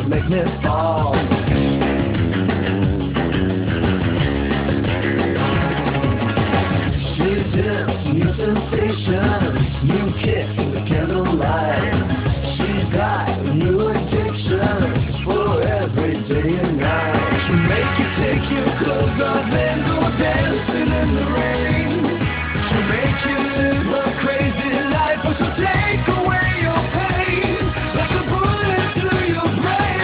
make me fall. She's hips, new sensations, new kick in the candlelight. She's got new addictions for every day and night. She'll make you take your clothes off and go dancing in the rain. She'll make you live a crazy life, but she'll take away your pain like a bullet through your brain.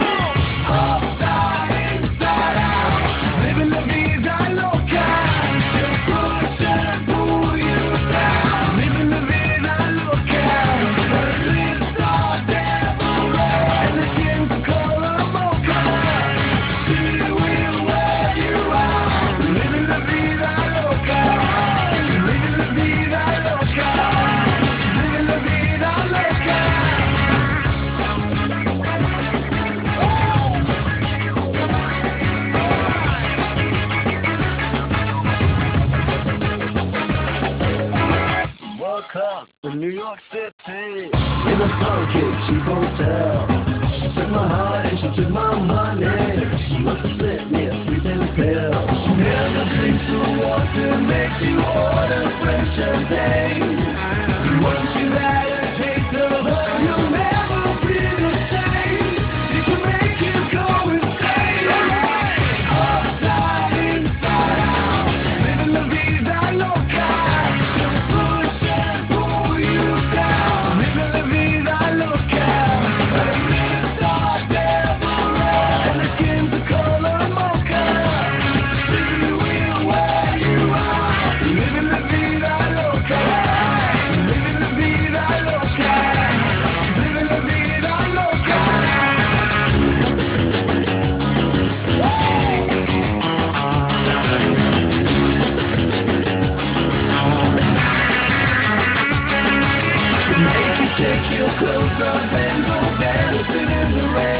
Upside, inside out, she's living la vida loca. She'll push and pull you down, living la vida loca. Her lips are devil red and the skin's a color mocha. She will wear you out, living la vida loca. She's living la vida loca. She's living la vida loca. Woke up in New York City in a funky cheap hotel. She took my heart and she took my money. She must have slipped me a sleeping pill. She never drinks the water, makes you order French champagne. Once you've had a taste of her, you'll never be the same. She can make you go insane. Upside, inside out, she's living la vida loca. She'll push and pull you down, living la vida loca. Her lips are devil red and the skin's a color mocha. She will wear you out, living la vida loca. She's living la vida loca. She's living la vida loca. She'll make you take your clothes off and go dancing in the rain.